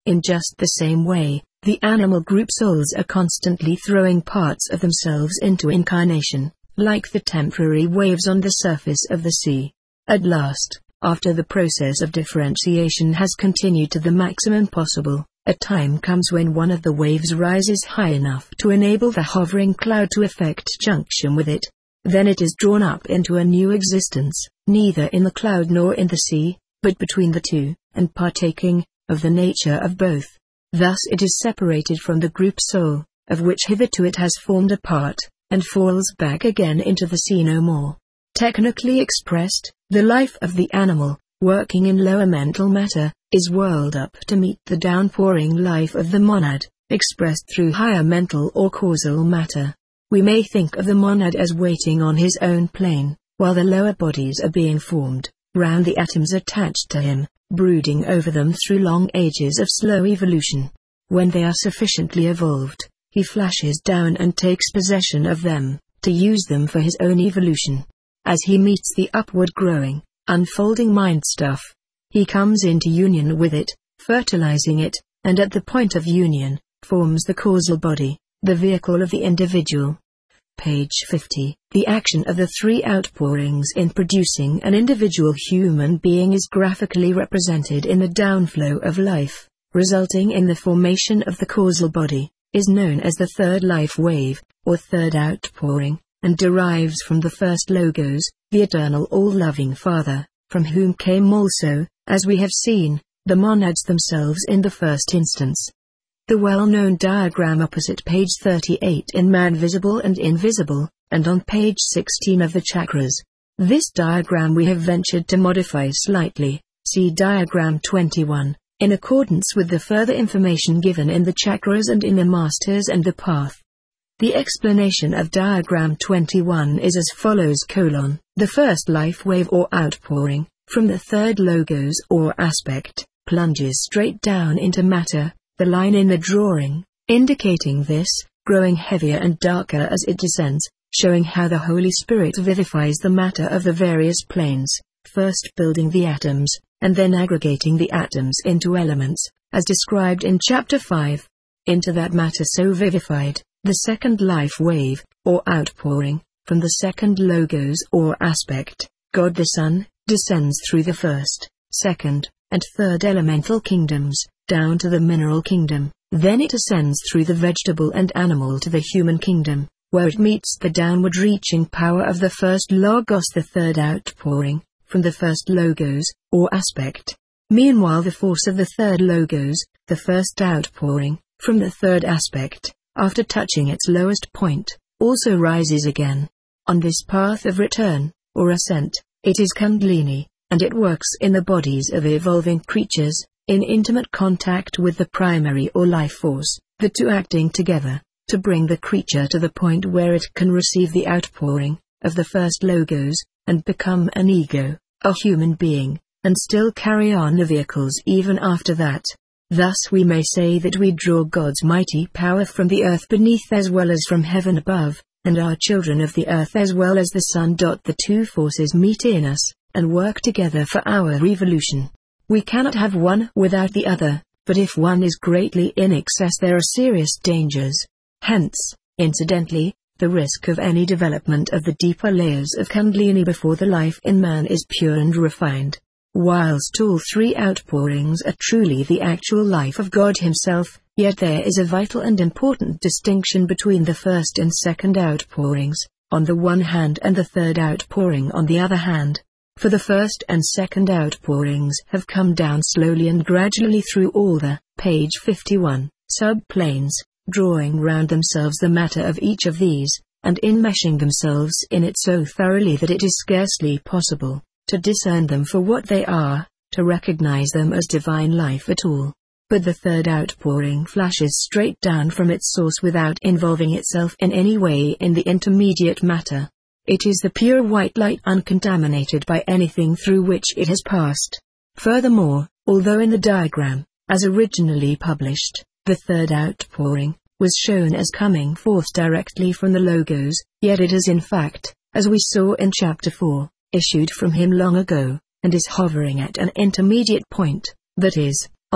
In just the same way, the animal group souls are constantly throwing parts of themselves into incarnation, like the temporary waves on the surface of the sea. At last, after the process of differentiation has continued to the maximum possible, a time comes when one of the waves rises high enough to enable the hovering cloud to effect junction with it. Then it is drawn up into a new existence, neither in the cloud nor in the sea, but between the two, and partaking of the nature of both. Thus it is separated from the group soul, of which hitherto it has formed a part, and falls back again into the sea no more. Technically expressed, the life of the animal, working in lower mental matter, is whirled up to meet the downpouring life of the monad, expressed through higher mental or causal matter. We may think of the monad as waiting on his own plane, while the lower bodies are being formed, round the atoms attached to him, brooding over them through long ages of slow evolution. When they are sufficiently evolved, he flashes down and takes possession of them, to use them for his own evolution. As he meets the upward growing, unfolding mind stuff, he comes into union with it, fertilizing it, and at the point of union, forms the causal body, the vehicle of the individual. Page 50. The action of the three outpourings in producing an individual human being is graphically represented in the downflow of life, resulting in the formation of the causal body, is known as the third life wave, or third outpouring, and derives from the first Logos, the eternal all-loving Father, from whom came also, as we have seen, the monads themselves in the first instance. The well-known diagram opposite page 38 in Man Visible and Invisible, and on page 16 of the Chakras. This diagram we have ventured to modify slightly, see diagram 21, in accordance with the further information given in the Chakras and in the Masters and the Path. The explanation of diagram 21 is as follows: the first life wave or outpouring, from the third Logos or aspect, plunges straight down into matter, the line in the drawing, indicating this, growing heavier and darker as it descends, showing how the Holy Spirit vivifies the matter of the various planes, first building the atoms, and then aggregating the atoms into elements, as described in chapter 5. Into that matter so vivified, the second life wave, or outpouring, from the second Logos or aspect, God the Son, descends through the first, second, and third elemental kingdoms, down to the mineral kingdom. Then it ascends through the vegetable and animal to the human kingdom, where it meets the downward reaching power of the first Logos, the third outpouring, from the first Logos, or aspect. Meanwhile the force of the third Logos, the first outpouring, from the third aspect, after touching its lowest point, also rises again. On this path of return, or ascent, it is Kundalini, and it works in the bodies of evolving creatures, in intimate contact with the primary or life force, the two acting together, to bring the creature to the point where it can receive the outpouring of the first Logos, and become an ego, a human being, and still carry on the vehicles even after that. Thus we may say that we draw God's mighty power from the earth beneath as well as from heaven above, and are children of the earth as well as the sun. The two forces meet in us, and work together for our evolution. We cannot have one without the other, but if one is greatly in excess there are serious dangers. Hence, incidentally, the risk of any development of the deeper layers of Kundalini before the life in man is pure and refined. Whilst all three outpourings are truly the actual life of God Himself, yet there is a vital and important distinction between the first and second outpourings, on the one hand, and the third outpouring on the other hand. For the first and second outpourings have come down slowly and gradually through all the, page 51, sub-planes, drawing round themselves the matter of each of these, and enmeshing themselves in it so thoroughly that it is scarcely possible to discern them for what they are, to recognize them as divine life at all. But the third outpouring flashes straight down from its source without involving itself in any way in the intermediate matter. It is the pure white light uncontaminated by anything through which it has passed. Furthermore, although in the diagram, as originally published, the third outpouring was shown as coming forth directly from the Logos, yet it is in fact, as we saw in chapter 4, issued from him long ago, and is hovering at an intermediate point, that is,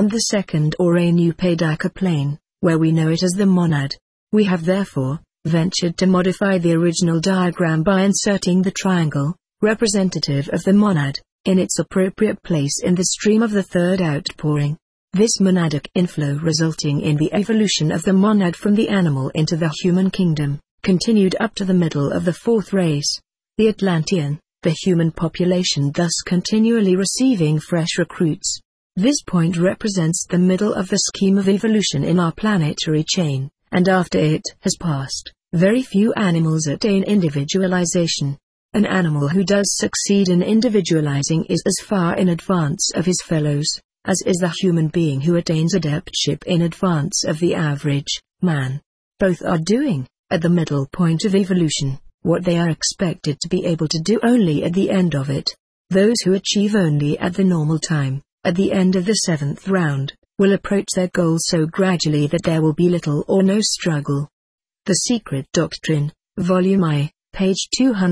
on the second or Anupadaka plane, where we know it as the monad. We have therefore ventured to modify the original diagram by inserting the triangle, representative of the monad, in its appropriate place in the stream of the third outpouring. This monadic inflow, resulting in the evolution of the monad from the animal into the human kingdom, continued up to the middle of the fourth race, the Atlantean, the human population thus continually receiving fresh recruits. This point represents the middle of the scheme of evolution in our planetary chain, and after it has passed, very few animals attain individualization. An animal who does succeed in individualizing is as far in advance of his fellows, as is the human being who attains adeptship in advance of the average man. Both are doing, at the middle point of evolution, what they are expected to be able to do only at the end of it. Those who achieve only at the normal time, at the end of the seventh round, will approach their goal so gradually that there will be little or no struggle. The Secret Doctrine, Volume I, page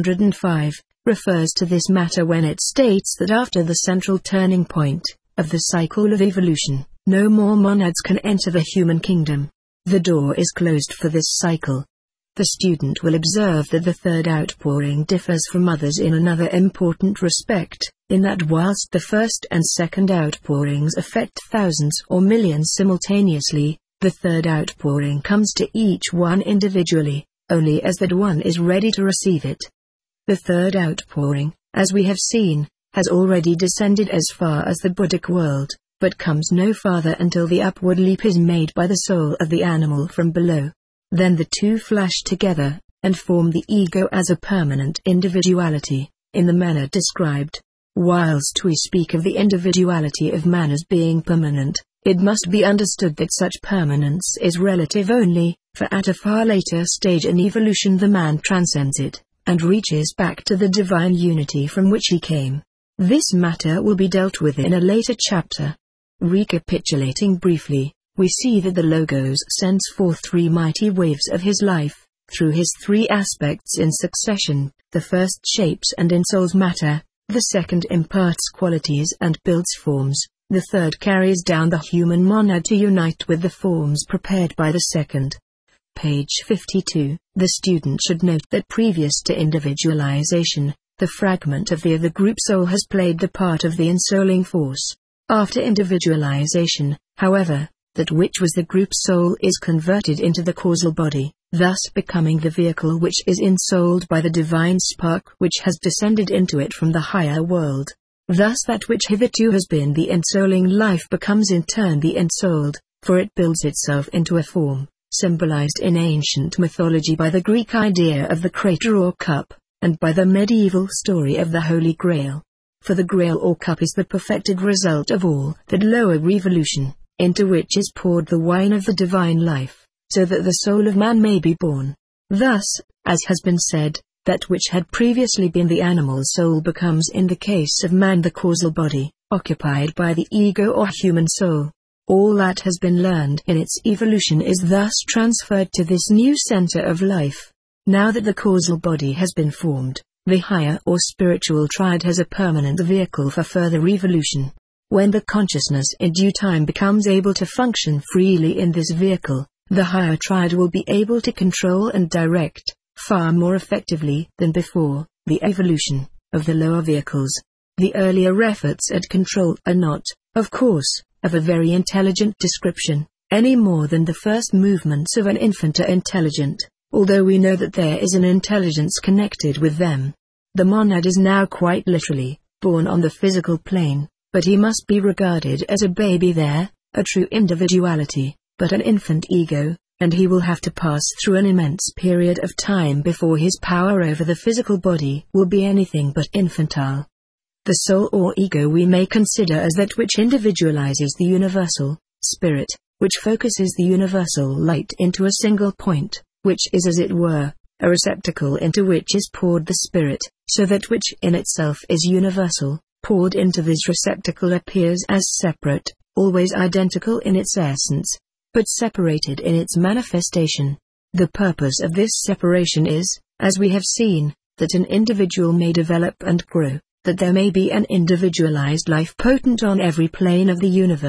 205, refers to this matter when it states that after the central turning point of the cycle of evolution, no more monads can enter the human kingdom. The door is closed for this cycle. The student will observe that the third outpouring differs from others in another important respect, in that whilst the first and second outpourings affect thousands or millions simultaneously, the third outpouring comes to each one individually, only as that one is ready to receive it. The third outpouring, as we have seen, has already descended as far as the Buddhic world, but comes no farther until the upward leap is made by the soul of the animal from below. Then the two flash together, and form the ego as a permanent individuality, in the manner described. Whilst we speak of the individuality of man as being permanent, it must be understood that such permanence is relative only, for at a far later stage in evolution the man transcends it, and reaches back to the divine unity from which he came. This matter will be dealt with in a later chapter. Recapitulating briefly, we see that the Logos sends forth three mighty waves of his life, through his three aspects in succession. The first shapes and ensouls matter, the second imparts qualities and builds forms, the third carries down the human monad to unite with the forms prepared by the second. Page 52. The student should note that previous to individualization, the fragment of the other group soul has played the part of the ensouling force. After individualization, however, that which was the group soul is converted into the causal body, thus becoming the vehicle which is ensouled by the divine spark which has descended into it from the higher world. Thus that which hitherto has been the ensouling life becomes in turn the ensouled, for it builds itself into a form, symbolized in ancient mythology by the Greek idea of the crater or cup, and by the medieval story of the Holy Grail. For the Grail or cup is the perfected result of all that lower evolution, into which is poured the wine of the divine life, so that the soul of man may be born. Thus, as has been said, that which had previously been the animal soul becomes in the case of man the causal body, occupied by the ego or human soul. All that has been learned in its evolution is thus transferred to this new center of life. Now that the causal body has been formed, the higher or spiritual triad has a permanent vehicle for further evolution. When the consciousness in due time becomes able to function freely in this vehicle, the higher triad will be able to control and direct, far more effectively than before, the evolution of the lower vehicles. The earlier efforts at control are not, of course, of a very intelligent description, any more than the first movements of an infant are intelligent, although we know that there is an intelligence connected with them. The monad is now quite literally born on the physical plane, but he must be regarded as a baby there, a true individuality, but an infant ego, and he will have to pass through an immense period of time before his power over the physical body will be anything but infantile. The soul or ego we may consider as that which individualizes the universal spirit, which focuses the universal light into a single point, which is as it were, a receptacle into which is poured the spirit, so that which in itself is universal, poured into this receptacle appears as separate, always identical in its essence, but separated in its manifestation. The purpose of this separation is, as we have seen, that an individual may develop and grow, that there may be an individualized life potent on every plane of the universe,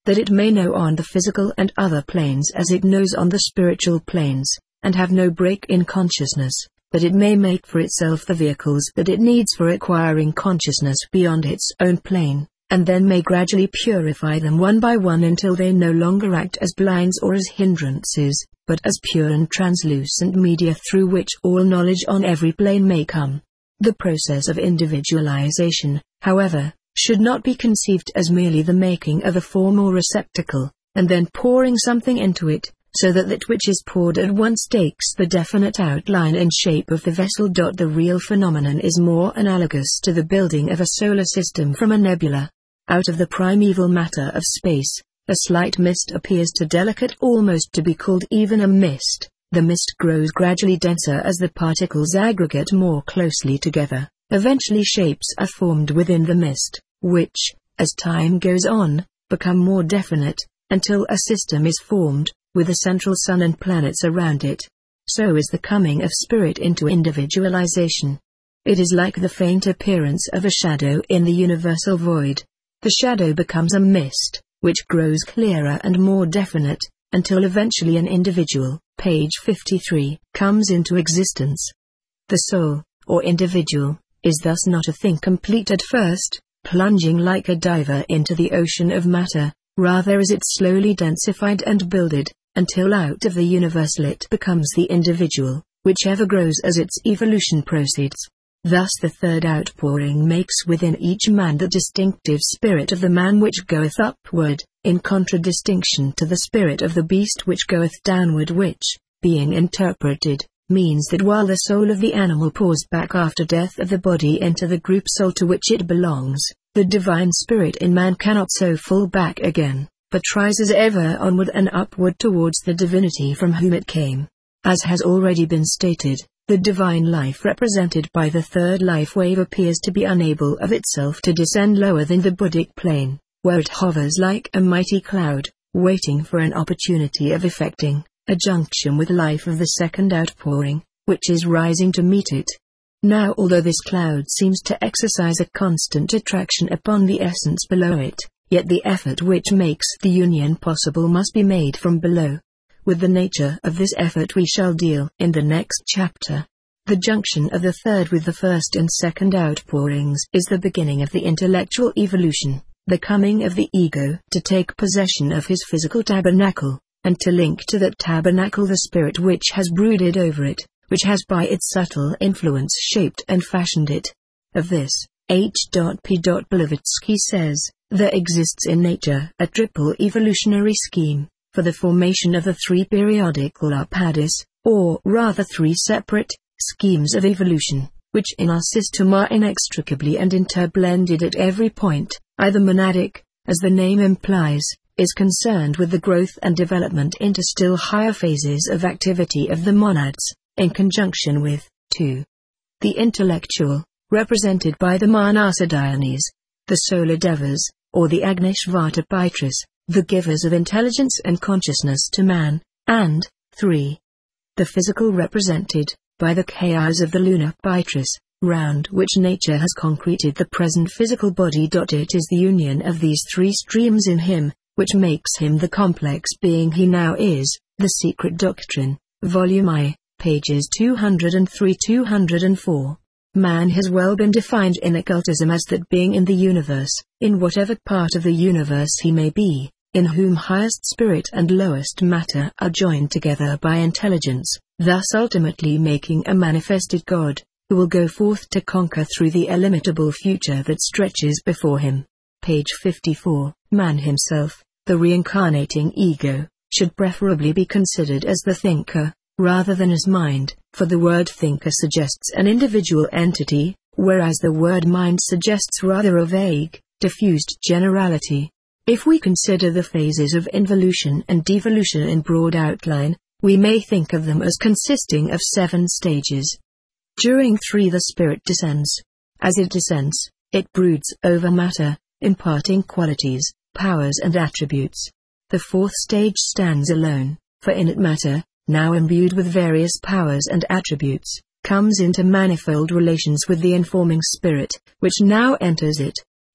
that it may know on the physical and other planes as it knows on the spiritual planes, and have no break in consciousness, that it may make for itself the vehicles that it needs for acquiring consciousness beyond its own plane, and then may gradually purify them one by one until they no longer act as blinds or as hindrances, but as pure and translucent media through which all knowledge on every plane may come. The process of individualization, however, should not be conceived as merely the making of a form or receptacle, and then pouring something into it, so that that which is poured at once takes the definite outline and shape of the vessel. The real phenomenon is more analogous to the building of a solar system from a nebula. Out of the primeval matter of space, a slight mist appears to delicate almost to be called even a mist. The mist grows gradually denser as the particles aggregate more closely together. Eventually shapes are formed within the mist, which, as time goes on, become more definite, until a system is formed, with a central sun and planets around it. So is the coming of spirit into individualization. It is like the faint appearance of a shadow in the universal void. The shadow becomes a mist, which grows clearer and more definite, until eventually an individual, page 53, comes into existence. The soul, or individual, is thus not a thing complete at first, plunging like a diver into the ocean of matter, rather is it slowly densified and builded, until out of the universal it becomes the individual, which ever grows as its evolution proceeds. Thus the third outpouring makes within each man the distinctive spirit of the man which goeth upward, in contradistinction to the spirit of the beast which goeth downward, which, being interpreted, means that while the soul of the animal pours back after death of the body into the group soul to which it belongs, the divine spirit in man cannot so fall back again, but rises ever onward and upward towards the divinity from whom it came. As has already been stated, the divine life represented by the third life wave appears to be unable of itself to descend lower than the Buddhic plane, where it hovers like a mighty cloud, waiting for an opportunity of effecting a junction with life of the second outpouring, which is rising to meet it. Now although this cloud seems to exercise a constant attraction upon the essence below it, yet the effort which makes the union possible must be made from below. With the nature of this effort we shall deal in the next chapter. The junction of the third with the first and second outpourings is the beginning of the intellectual evolution, the coming of the ego to take possession of his physical tabernacle, and to link to that tabernacle the spirit which has brooded over it, which has by its subtle influence shaped and fashioned it. Of this, H.P. Blavatsky says, there exists in nature a triple evolutionary scheme, for the formation of the three periodical upadhis, or rather three separate schemes of evolution, which in our system are inextricably and interblended at every point. Either monadic, as the name implies, is concerned with the growth and development into still higher phases of activity of the monads, in conjunction with, 2. The intellectual, represented by the Manasadayanis, the solar devas, or the Agnishvata Pitras, the givers of intelligence and consciousness to man, and, 3. The physical, represented by the Kayas of the lunar Pitras, round which nature has concreted the present physical body. It is the union of these three streams in him, which makes him the complex being he now is. The Secret Doctrine, Volume I, pages 203-204. Man has well been defined in occultism as that being in the universe, in whatever part of the universe he may be, in whom highest spirit and lowest matter are joined together by intelligence, thus ultimately making a manifested God, who will go forth to conquer through the illimitable future that stretches before him. Page 54. Man himself, the reincarnating ego, should preferably be considered as the thinker, rather than as mind, for the word thinker suggests an individual entity, whereas the word mind suggests rather a vague, diffused generality. If we consider the phases of involution and devolution in broad outline, we may think of them as consisting of 7 stages. During 3 the spirit descends. As it descends, it broods over matter, imparting qualities, powers and attributes. The 4th stage stands alone, for in it matter, now imbued with various powers and attributes, comes into manifold relations with the informing spirit, which now enters it.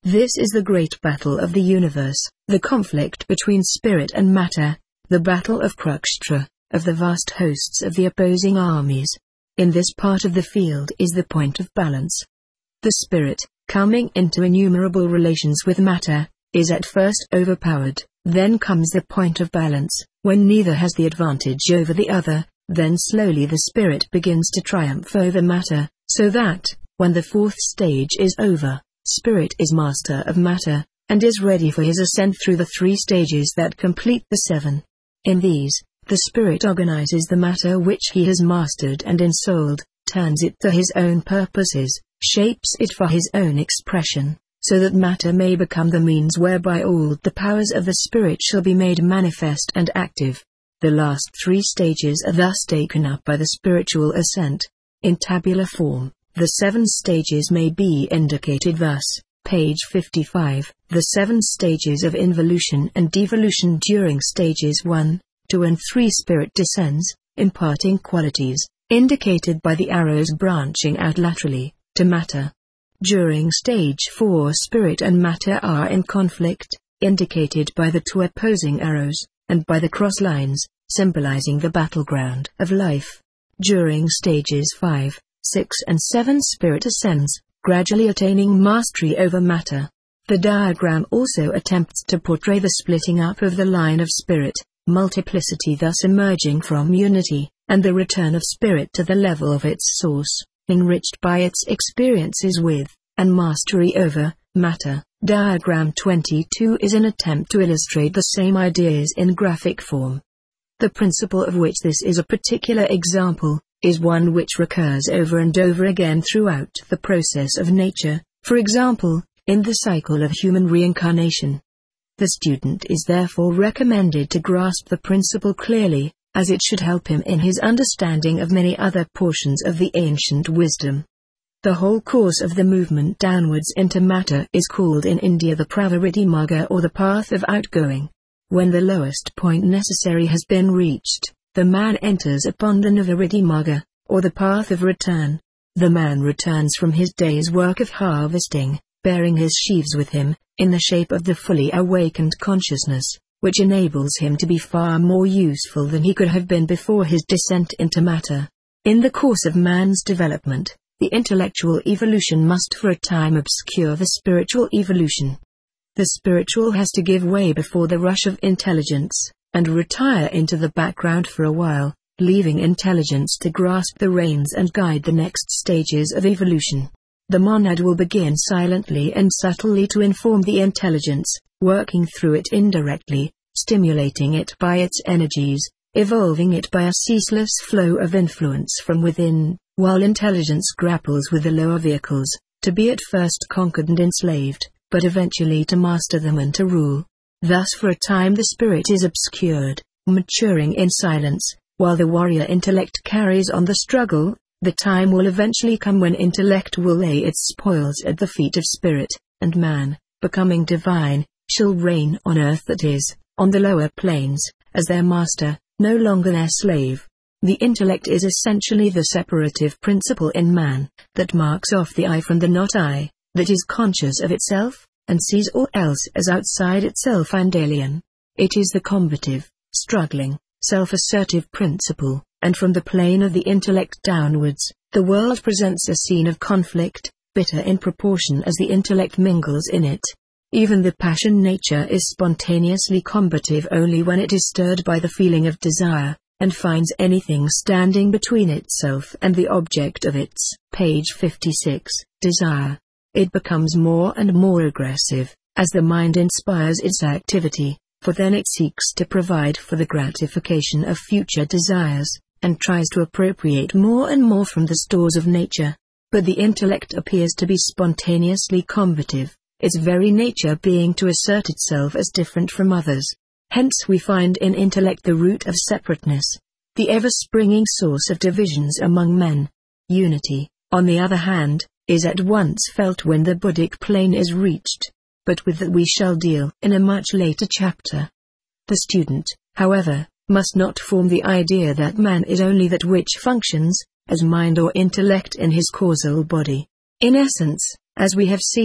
This is the great battle of the universe, the conflict between spirit and matter, the battle of Kurukshetra, of the vast hosts of the opposing armies. In this part of the field is the point of balance. The spirit, coming into innumerable relations with matter, is at first overpowered, then comes the point of balance, when neither has the advantage over the other, then slowly the spirit begins to triumph over matter, so that, when the fourth stage is over, spirit is master of matter, and is ready for his ascent through the 3 stages that complete the 7. In these, the spirit organizes the matter which he has mastered and ensouled, turns it to his own purposes, shapes it for his own expression, so that matter may become the means whereby all the powers of the spirit shall be made manifest and active. The last 3 stages are thus taken up by the spiritual ascent. In tabular form, the 7 stages may be indicated thus, page 55, the 7 stages of involution and devolution during stages 1, 2 and 3 spirit descends, imparting qualities, indicated by the arrows branching out laterally, to matter. During stage 4 spirit and matter are in conflict, indicated by the 2 opposing arrows, and by the cross lines, symbolizing the battleground of life. During stages 5, 6 and 7 spirit ascends, gradually attaining mastery over matter. The diagram also attempts to portray the splitting up of the line of spirit, multiplicity thus emerging from unity, and the return of spirit to the level of its source, enriched by its experiences with, and mastery over, matter. Diagram 22 is an attempt to illustrate the same ideas in graphic form. The principle of which this is a particular example, is one which recurs over and over again throughout the process of nature, for example, in the cycle of human reincarnation. The student is therefore recommended to grasp the principle clearly, as it should help him in his understanding of many other portions of the ancient wisdom. The whole course of the movement downwards into matter is called in India the Pravritti Marga, or the path of outgoing. When the lowest point necessary has been reached, the man enters upon the Nivritti Marga, or the path of return. The man returns from his day's work of harvesting, bearing his sheaves with him, in the shape of the fully awakened consciousness, which enables him to be far more useful than he could have been before his descent into matter. In the course of man's development, the intellectual evolution must for a time obscure the spiritual evolution. The spiritual has to give way before the rush of intelligence, and retire into the background for a while, leaving intelligence to grasp the reins and guide the next stages of evolution. The monad will begin silently and subtly to inform the intelligence, working through it indirectly, stimulating it by its energies, evolving it by a ceaseless flow of influence from within, while intelligence grapples with the lower vehicles, to be at first conquered and enslaved, but eventually to master them and to rule. Thus for a time the spirit is obscured, maturing in silence, while the warrior intellect carries on the struggle. The time will eventually come when intellect will lay its spoils at the feet of spirit, and man, becoming divine, shall reign on earth, that is, on the lower planes, as their master, no longer their slave. The intellect is essentially the separative principle in man, that marks off the I from the not I, that is conscious of itself, and sees all else as outside itself and alien. It is the combative, struggling, self-assertive principle, and from the plane of the intellect downwards, the world presents a scene of conflict, bitter in proportion as the intellect mingles in it. Even the passion nature is spontaneously combative only when it is stirred by the feeling of desire, and finds anything standing between itself and the object of its, page 56, desire. It becomes more and more aggressive, as the mind inspires its activity, for then it seeks to provide for the gratification of future desires, and tries to appropriate more and more from the stores of nature. But the intellect appears to be spontaneously combative, its very nature being to assert itself as different from others. Hence we find in intellect the root of separateness, the ever-springing source of divisions among men. Unity, on the other hand, is at once felt when the Buddhic plane is reached, but with that we shall deal in a much later chapter. The student, however, must not form the idea that man is only that which functions, as mind or intellect in his causal body. In essence, as we have seen,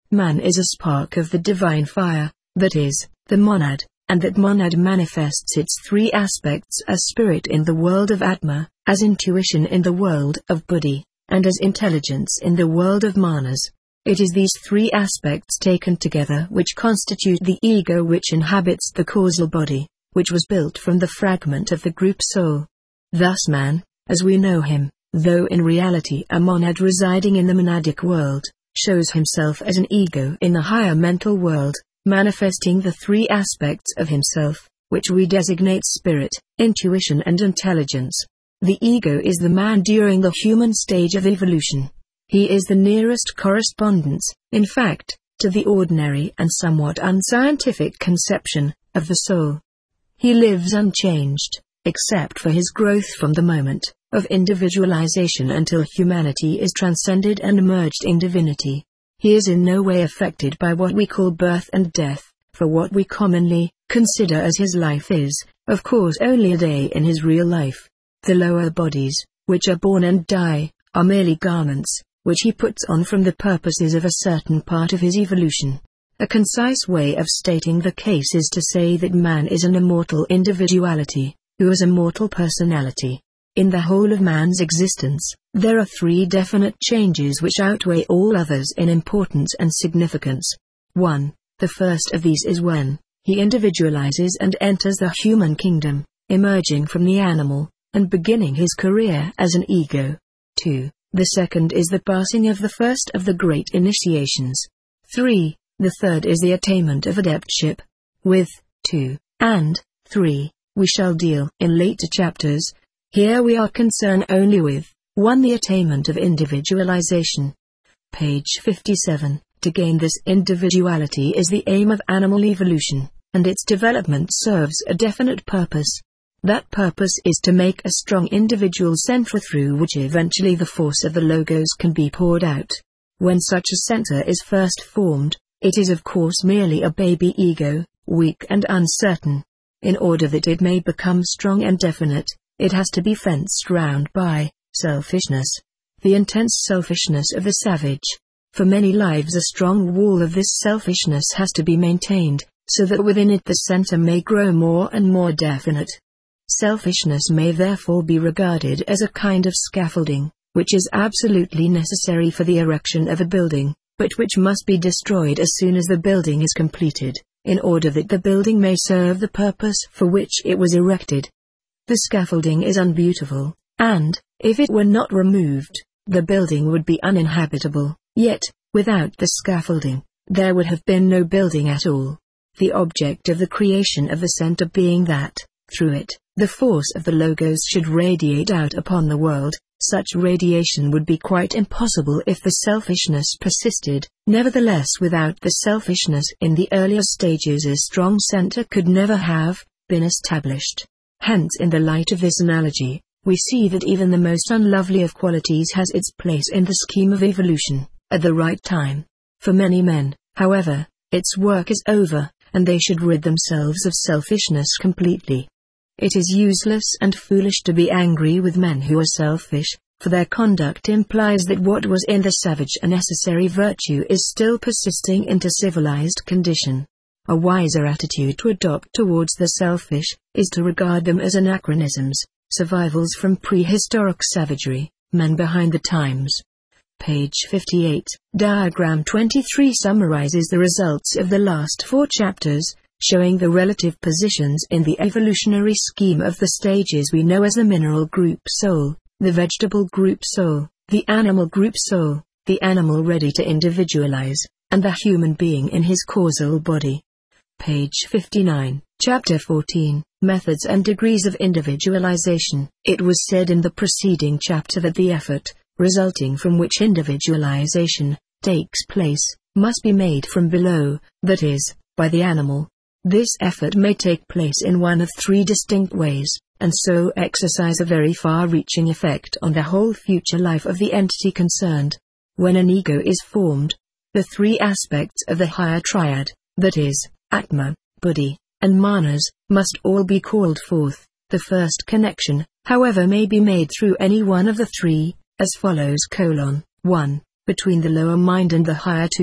Man is a spark of the divine fire, that is, the monad, and that monad manifests its three aspects as spirit in the world of Atma, as intuition in the world of Buddhi, and as intelligence in the world of Manas. It is these three aspects taken together which constitute the ego which inhabits the causal body, which was built from the fragment of the group soul. Thus man, as we know him, though in reality a monad residing in the monadic world, shows himself as an ego in the higher mental world, manifesting the three aspects of himself, which we designate spirit, intuition and intelligence. The ego is the man during the human stage of evolution. He is the nearest correspondence, in fact, to the ordinary and somewhat unscientific conception of the soul. He lives unchanged, except for his growth from the moment of individualization until humanity is transcended and merged in divinity. He is in no way affected by what we call birth and death, for what we commonly consider as his life is, of course, only a day in his real life. The lower bodies, which are born and die, are merely garments, which he puts on from the purposes of a certain part of his evolution. A concise way of stating the case is to say that man is an immortal individuality, who has a mortal personality. In the whole of man's existence, there are three definite changes which outweigh all others in importance and significance. 1. The first of these is when he individualizes and enters the human kingdom, emerging from the animal, and beginning his career as an ego. 2. The second is the passing of the first of the great initiations. 3. The third is the attainment of adeptship. With 2 and 3, we shall deal in later chapters. Here we are concerned only with 1. The attainment of individualization. Page 57. To gain this individuality is the aim of animal evolution, and its development serves a definite purpose. That purpose is to make a strong individual center through which eventually the force of the logos can be poured out. When such a center is first formed, it is of course merely a baby ego, weak and uncertain. In order that it may become strong and definite, it has to be fenced round by selfishness, the intense selfishness of the savage. For many lives a strong wall of this selfishness has to be maintained, so that within it the center may grow more and more definite. Selfishness may therefore be regarded as a kind of scaffolding, which is absolutely necessary for the erection of a building, but which must be destroyed as soon as the building is completed, in order that the building may serve the purpose for which it was erected. The scaffolding is unbeautiful, and, if it were not removed, the building would be uninhabitable, yet, without the scaffolding, there would have been no building at all. The object of the creation of the center being that, through it, the force of the logos should radiate out upon the world. Such radiation would be quite impossible if the selfishness persisted. Nevertheless, without the selfishness in the earlier stages, a strong center could never have been established. Hence, in the light of this analogy, we see that even the most unlovely of qualities has its place in the scheme of evolution, at the right time. For many men, however, its work is over, and they should rid themselves of selfishness completely. It is useless and foolish to be angry with men who are selfish, for their conduct implies that what was in the savage a necessary virtue is still persisting into civilized condition. A wiser attitude to adopt towards the selfish is to regard them as anachronisms, survivals from prehistoric savagery, men behind the times. Page 58. Diagram 23 summarizes the results of the last 4 chapters, showing the relative positions in the evolutionary scheme of the stages we know as the mineral group soul, the vegetable group soul, the animal group soul, the animal ready to individualize, and the human being in his causal body. Page 59, Chapter 14, Methods and Degrees of Individualization. It was said in the preceding chapter that the effort, resulting from which individualization takes place, must be made from below, that is, by the animal. This effort may take place in one of 3 distinct ways, and so exercise a very far-reaching effect on the whole future life of the entity concerned. When an ego is formed, the 3 aspects of the higher triad, that is, Atma, Buddhi, and Manas, must all be called forth. The first connection, however, may be made through any one of the 3, as follows: 1. Between the lower mind and the higher 2,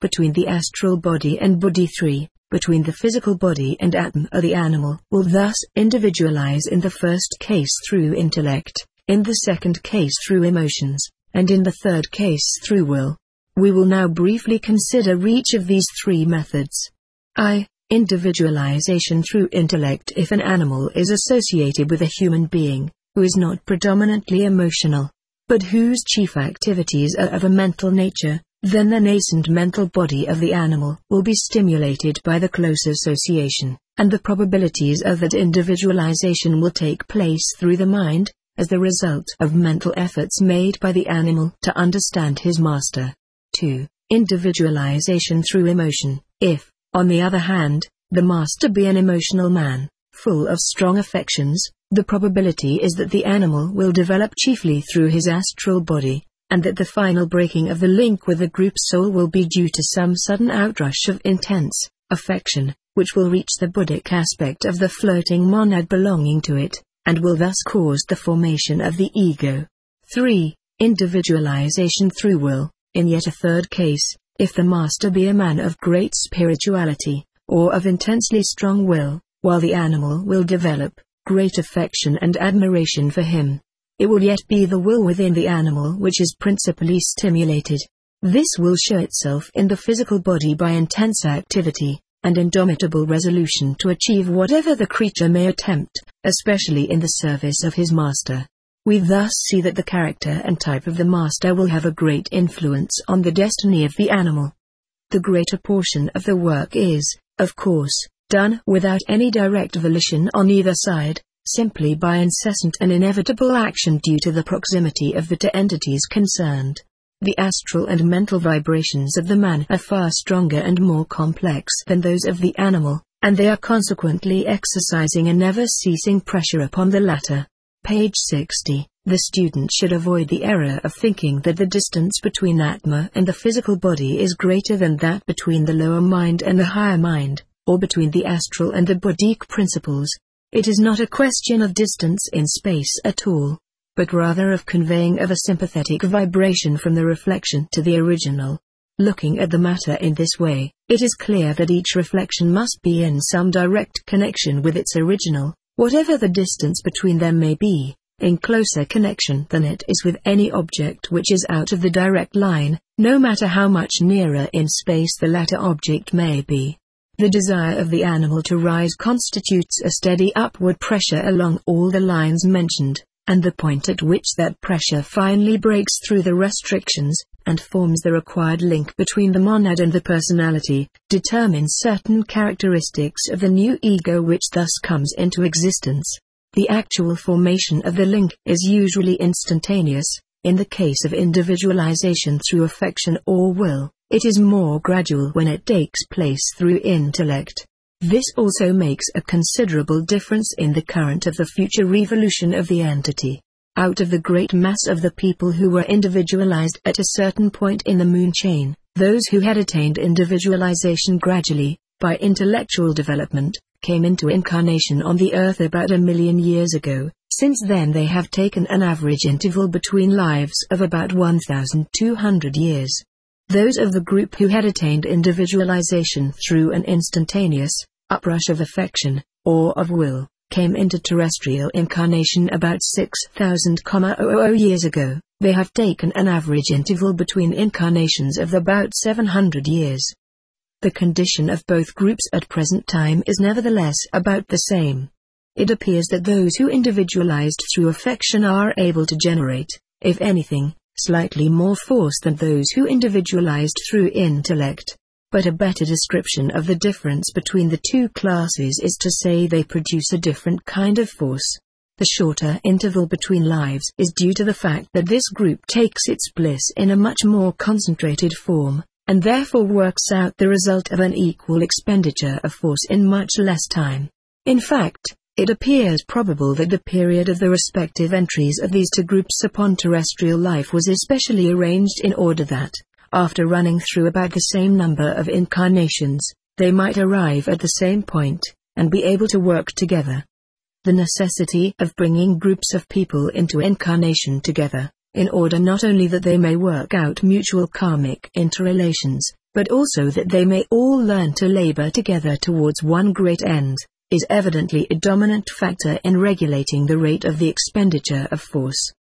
between the astral body and buddhi. 3. Between the physical body and Atma. The animal will thus individualize in the first case through intellect, in the second case through emotions, and in the third case through will. We will now briefly consider each of these three methods. I. Individualization through intellect. If an animal is associated with a human being, who is not predominantly emotional, but whose chief activities are of a mental nature, then the nascent mental body of the animal will be stimulated by the close association, and the probabilities of that individualization will take place through the mind, as the result of mental efforts made by the animal to understand his master. 2. Individualization through emotion. If, on the other hand, the master be an emotional man, full of strong affections, the probability is that the animal will develop chiefly through his astral body, and that the final breaking of the link with the group soul will be due to some sudden outrush of intense affection, which will reach the buddhic aspect of the floating monad belonging to it, and will thus cause the formation of the ego. 3. Individualization through will. In yet a third case, if the master be a man of great spirituality, or of intensely strong will, while the animal will develop great affection and admiration for him, it will yet be the will within the animal which is principally stimulated. This will show itself in the physical body by intense activity, and indomitable resolution to achieve whatever the creature may attempt, especially in the service of his master. We thus see that the character and type of the master will have a great influence on the destiny of the animal. The greater portion of the work is, of course, done without any direct volition on either side, simply by incessant and inevitable action due to the proximity of the two entities concerned. The astral and mental vibrations of the man are far stronger and more complex than those of the animal, and they are consequently exercising a never-ceasing pressure upon the latter. Page 60. The student should avoid the error of thinking that the distance between Atma and the physical body is greater than that between the lower mind and the higher mind, or between the astral and the buddhic principles. It is not a question of distance in space at all, but rather of conveying of a sympathetic vibration from the reflection to the original. Looking at the matter in this way, it is clear that each reflection must be in some direct connection with its original, whatever the distance between them may be, in closer connection than it is with any object which is out of the direct line, no matter how much nearer in space the latter object may be. The desire of the animal to rise constitutes a steady upward pressure along all the lines mentioned, and the point at which that pressure finally breaks through the restrictions, and forms the required link between the monad and the personality, determines certain characteristics of the new ego which thus comes into existence. The actual formation of the link is usually instantaneous. In the case of individualization through affection or will, it is more gradual when it takes place through intellect. This also makes a considerable difference in the current of the future revolution of the entity. Out of the great mass of the people who were individualized at a certain point in the moon chain, those who had attained individualization gradually, by intellectual development, came into incarnation on the earth about 1 million years ago. Since then they have taken an average interval between lives of about 1,200 years. Those of the group who had attained individualization through an instantaneous uprush of affection, or of will, came into terrestrial incarnation about 6,000 years ago. They have taken an average interval between incarnations of about 700 years. The condition of both groups at present time is nevertheless about the same. It appears that those who individualized through affection are able to generate, if anything, slightly more force than those who individualized through intellect. But a better description of the difference between the two classes is to say they produce a different kind of force. The shorter interval between lives is due to the fact that this group takes its bliss in a much more concentrated form, and therefore works out the result of an equal expenditure of force in much less time. In fact, it appears probable that the period of the respective entries of these two groups upon terrestrial life was especially arranged in order that, after running through about the same number of incarnations, they might arrive at the same point, and be able to work together. The necessity of bringing groups of people into incarnation together, in order not only that they may work out mutual karmic interrelations, but also that they may all learn to labor together towards one great end, is evidently a dominant factor in regulating the rate of the expenditure of force.